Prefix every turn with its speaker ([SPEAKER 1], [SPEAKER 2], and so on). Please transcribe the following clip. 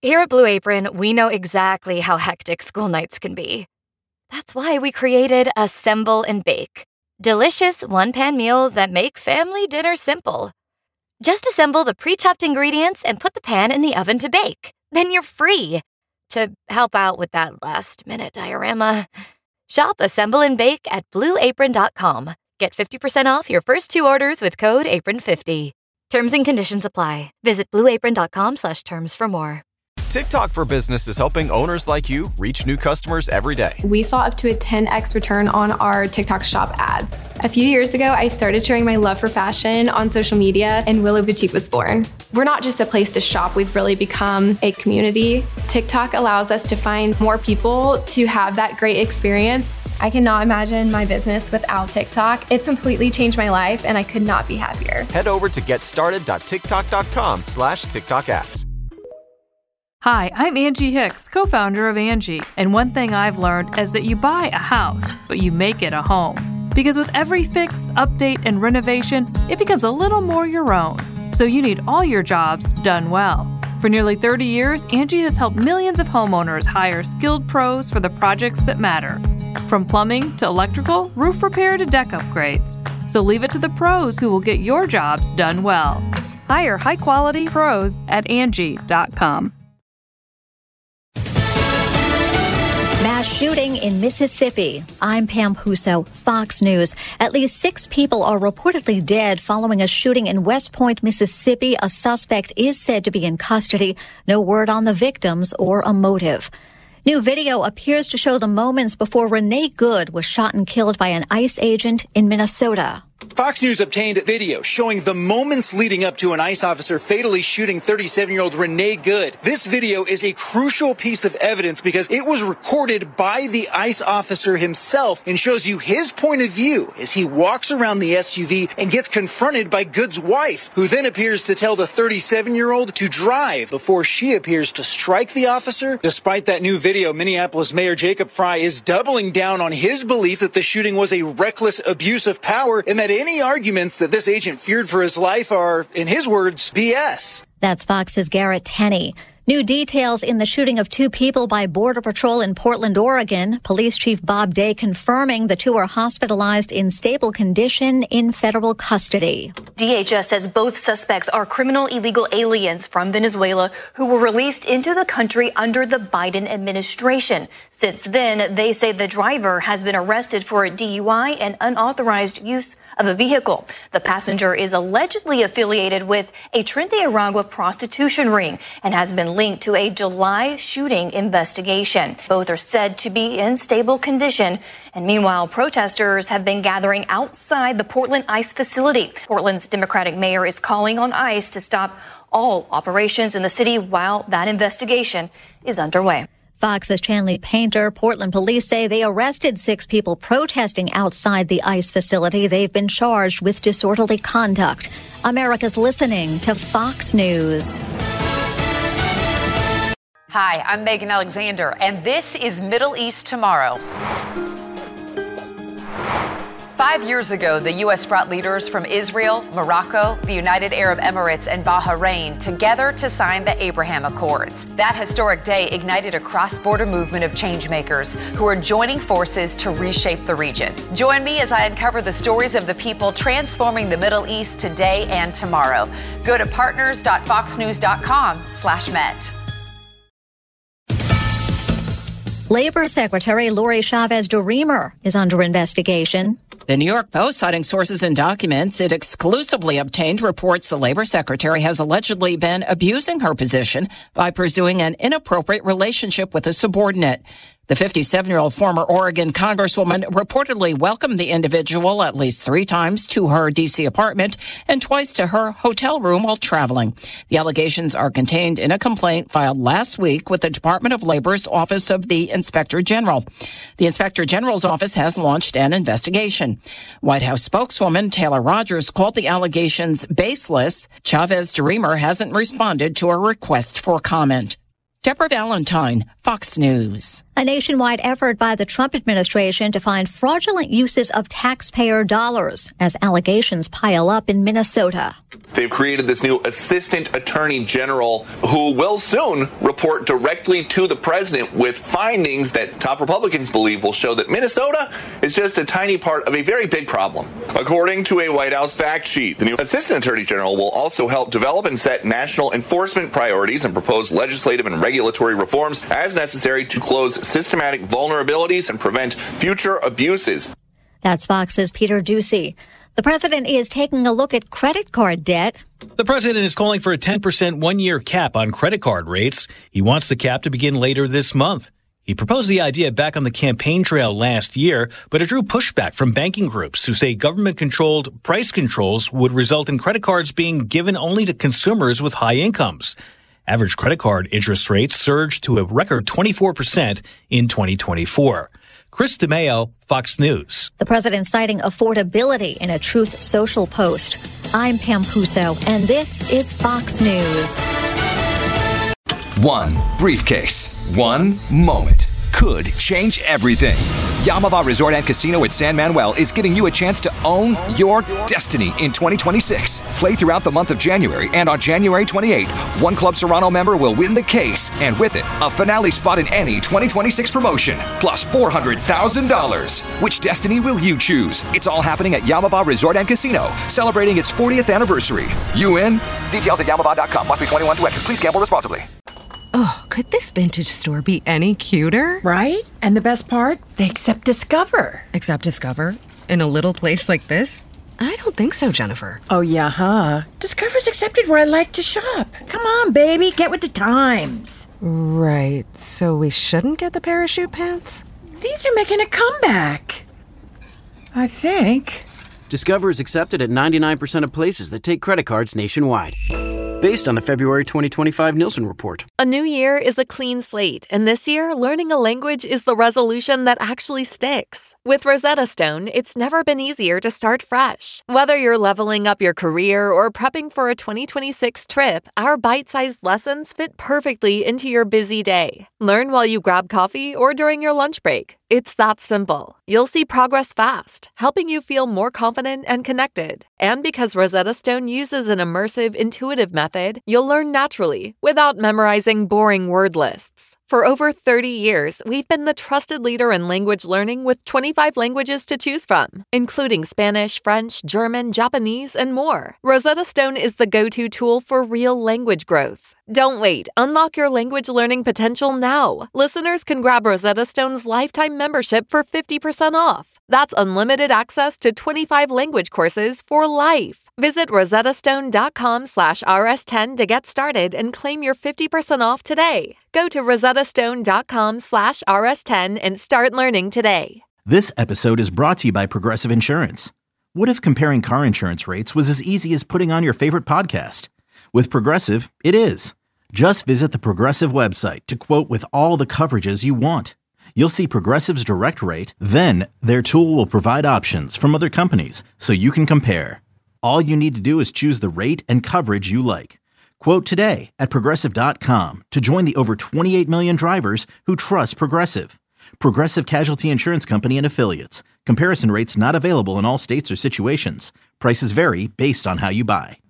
[SPEAKER 1] Here at Blue Apron, we know exactly how hectic school nights can be. That's why we created Assemble and Bake. Delicious one-pan meals that make family dinner simple. Just assemble the pre-chopped ingredients and put the pan in the oven to bake. Then you're free to help out with that last-minute diorama. Shop Assemble and Bake at BlueApron.com. Get 50% off your first 2 orders with code APRON50. Terms and conditions apply. Visit BlueApron.com/terms for more.
[SPEAKER 2] TikTok for Business is helping owners like you reach new customers every day.
[SPEAKER 3] We saw up to a 10x return on our TikTok shop ads. A few years ago, I started sharing my love for fashion on social media, and Willow Boutique was born. We're not just a place to shop, we've really become a community. TikTok allows us to find more people to have that great experience. I cannot imagine my business without TikTok. It's completely changed my life, and I could not be happier.
[SPEAKER 2] Head over to getstarted.tiktok.com/TikTok ads.
[SPEAKER 4] Hi, I'm Angie Hicks, co-founder of Angie, and one thing I've learned is that you buy a house, but you make it a home. Because with every fix, update, and renovation, it becomes a little more your own. So you need all your jobs done well. For nearly 30 years, Angie has helped millions of homeowners hire skilled pros for the projects that matter. From plumbing to electrical, roof repair to deck upgrades. So leave it to the pros who will get your jobs done well. Hire high-quality pros at Angie.com.
[SPEAKER 5] Mass shooting in Mississippi. I'm Pam Huso, Fox News. At least 6 people are reportedly dead following a shooting in West Point, Mississippi. A suspect is said to be in custody. No word on the victims or a motive. New video appears to show the moments before Renee Good was shot and killed by an ICE agent in Minnesota.
[SPEAKER 6] Fox News obtained video showing the moments leading up to an ICE officer fatally shooting 37-year-old Renee Good. This video is a crucial piece of evidence because it was recorded by the ICE officer himself and shows you his point of view as he walks around the SUV and gets confronted by Good's wife, who then appears to tell the 37-year-old to drive before she appears to strike the officer. Despite that new video, Minneapolis Mayor Jacob Frey is doubling down on his belief that the shooting was a reckless abuse of power and that any arguments that this agent feared for his life are, in his words, BS.
[SPEAKER 5] That's Fox's Garrett Tenney. New details in the shooting of 2 people by Border Patrol in Portland, Oregon. Police Chief Bob Day confirming the 2 are hospitalized in stable condition in federal custody.
[SPEAKER 7] DHS says both suspects are criminal illegal aliens from Venezuela who were released into the country under the Biden administration. Since then, they say the driver has been arrested for a DUI and unauthorized use of a vehicle. The passenger is allegedly affiliated with a Trinidad Aragua prostitution ring and has been linked to a July shooting investigation. Both are said to be in stable condition. And meanwhile, protesters have been gathering outside the Portland ICE facility. Portland's Democratic mayor is calling on ICE to stop all operations in the city while that investigation is underway.
[SPEAKER 5] Fox's Chanley Painter. Portland police say they arrested 6 people protesting outside the ICE facility. They've been charged with disorderly conduct. America's listening to Fox News.
[SPEAKER 8] Hi, I'm Megan Alexander, and this is Middle East Tomorrow. 5 years ago, the U.S. brought leaders from Israel, Morocco, the United Arab Emirates, and Bahrain together to sign the Abraham Accords. That historic day ignited a cross-border movement of changemakers who are joining forces to reshape the region. Join me as I uncover the stories of the people transforming the Middle East today and tomorrow. Go to partners.foxnews.com/Met.
[SPEAKER 5] Labor Secretary Lori Chavez DeRemer is under investigation.
[SPEAKER 9] The New York Post, citing sources and documents it exclusively obtained, reports the Labor Secretary has allegedly been abusing her position by pursuing an inappropriate relationship with a subordinate. The 57-year-old former Oregon Congresswoman reportedly welcomed the individual at least 3 times to her D.C. apartment and twice to her hotel room while traveling. The allegations are contained in a complaint filed last week with the Department of Labor's Office of the Inspector General. The Inspector General's office has launched an investigation. White House spokeswoman Taylor Rogers called the allegations baseless. Chavez DeRemer hasn't responded to a request for comment. Deborah Valentine, Fox News.
[SPEAKER 5] A nationwide effort by the Trump administration to find fraudulent uses of taxpayer dollars as allegations pile up in Minnesota.
[SPEAKER 10] They've created this new assistant attorney general who will soon report directly to the president with findings that top Republicans believe will show that Minnesota is just a tiny part of a very big problem. According to a White House fact sheet, the new assistant attorney general will also help develop and set national enforcement priorities and propose legislative and regulatory reforms as necessary to close systematic vulnerabilities and prevent future abuses.
[SPEAKER 5] That's Fox's Peter Doocy. The president is taking a look at credit card debt.
[SPEAKER 11] The president is calling for a 10% one-year cap on credit card rates. He wants the cap to begin later this month. He proposed the idea back on the campaign trail last year, but it drew pushback from banking groups who say government-controlled price controls would result in credit cards being given only to consumers with high incomes. Average credit card interest rates surged to a record 24% in 2024. Chris DeMeo, Fox News.
[SPEAKER 5] The president citing affordability in a Truth Social post. I'm Pam Puso, and this is Fox News.
[SPEAKER 12] One briefcase, one moment could change everything. Yamava Resort and Casino at San Manuel is giving you a chance to own your destiny in 2026. Play throughout the month of January, and on January 28th, one Club Serrano member will win the case, and with it, a finale spot in any 2026 promotion, plus $400,000. Which destiny will you choose? It's all happening at Yamava Resort and Casino, celebrating its 40th anniversary. You in? Details at yamava.com. Must be 21 to enter. Please gamble responsibly.
[SPEAKER 13] Oh, could this vintage store be any cuter?
[SPEAKER 14] Right? And the best part? They accept Discover.
[SPEAKER 13] Accept Discover? In a little place like this? I don't think so, Jennifer.
[SPEAKER 14] Oh, yeah, huh? Discover's accepted where I like to shop. Come on, baby, get with the times.
[SPEAKER 13] Right, so we shouldn't get the parachute pants?
[SPEAKER 14] These are making a comeback. I think.
[SPEAKER 15] Discover is accepted at 99% of places that take credit cards nationwide. Based on the February 2025 Nielsen report.
[SPEAKER 16] A new year is a clean slate, and this year, learning a language is the resolution that actually sticks. With Rosetta Stone, it's never been easier to start fresh. Whether you're leveling up your career or prepping for a 2026 trip, our bite-sized lessons fit perfectly into your busy day. Learn while you grab coffee or during your lunch break. It's that simple. You'll see progress fast, helping you feel more confident and connected. And because Rosetta Stone uses an immersive, intuitive method, you'll learn naturally without memorizing boring word lists. For over 30 years, we've been the trusted leader in language learning with 25 languages to choose from, including Spanish, French, German, Japanese, and more. Rosetta Stone is the go-to tool for real language growth. Don't wait. Unlock your language learning potential now. Listeners can grab Rosetta Stone's lifetime membership for 50% off. That's unlimited access to 25 language courses for life. Visit rosettastone.com/rs10 to get started and claim your 50% off today. Go to rosettastone.com/rs10 and start learning today.
[SPEAKER 17] This episode is brought to you by Progressive Insurance. What if comparing car insurance rates was as easy as putting on your favorite podcast? With Progressive, it is. Just visit the Progressive website to quote with all the coverages you want. You'll see Progressive's direct rate, then their tool will provide options from other companies so you can compare. All you need to do is choose the rate and coverage you like. Quote today at Progressive.com to join the over 28 million drivers who trust Progressive. Progressive Casualty Insurance Company and Affiliates. Comparison rates not available in all states or situations. Prices vary based on how you buy.